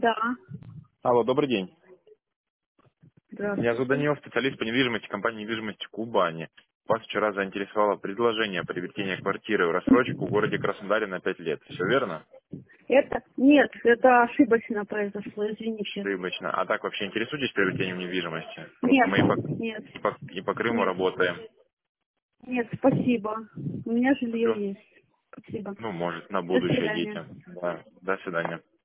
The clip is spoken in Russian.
Да, Алло, добрый день. Меня зовут здравствуйте. Данил, специалист по недвижимости компании недвижимости Кубани. Вас вчера заинтересовало предложение о приобретении квартиры в рассрочку в городе Краснодаре на 5 лет. Все верно? Нет, это ошибочно произошло, извините. Ошибочно. А так вообще интересуетесь приобретением недвижимости? Просто Нет, мы нет, и по Крыму нет, работаем. нет, спасибо. У меня Все. жилье есть. Спасибо. Ну, может, на До будущее свидания. детям. Да. До свидания.